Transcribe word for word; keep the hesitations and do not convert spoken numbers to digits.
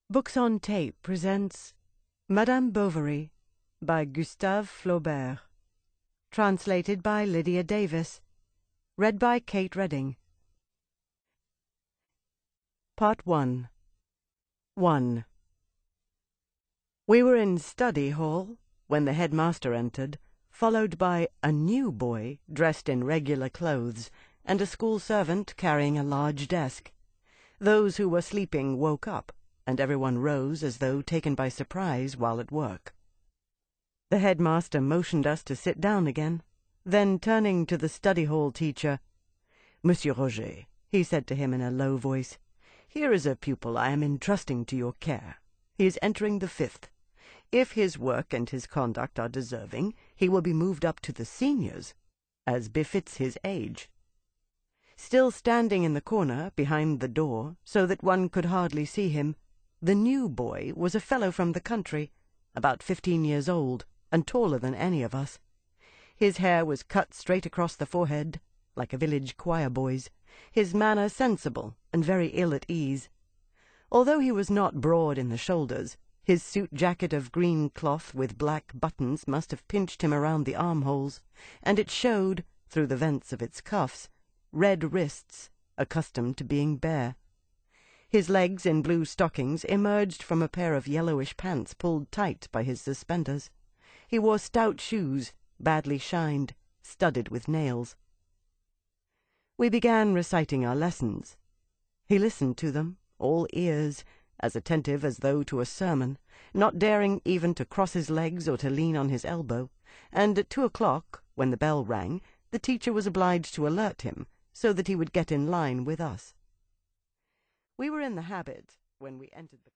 Books on Tape presents Madame Bovary by Gustave Flaubert. Translated by Lydia Davis. Read by Kate Redding. Part one. one. We were in study hall when the headmaster entered, followed by a new boy dressed in regular clothes and a school servant carrying a large desk. Those who were sleeping woke up, and everyone rose as though taken by surprise while at work. The headmaster motioned us to sit down again. Then, turning to the study hall teacher, "Monsieur Roger," he said to him in a low voice, "here is a pupil I am entrusting to your care. He is entering the fifth. If his work and his conduct are deserving, he will be moved up to the seniors, as befits his age." Still standing in the corner behind the door, so that one could hardly see him, the new boy was a fellow from the country, about fifteen years old, and taller than any of us. His hair was cut straight across the forehead, like a village choir boy's, his manner sensible and very ill at ease. Although he was not broad in the shoulders, his suit jacket of green cloth with black buttons must have pinched him around the armholes, and it showed, through the vents of its cuffs, red wrists, accustomed to being bare. His legs in blue stockings emerged from a pair of yellowish pants pulled tight by his suspenders. He wore stout shoes, badly shined, studded with nails. We began reciting our lessons. He listened to them, all ears, as attentive as though to a sermon, not daring even to cross his legs or to lean on his elbow, and at two o'clock, when the bell rang, the teacher was obliged to alert him, so that he would get in line with us. We were in the habit, when we entered the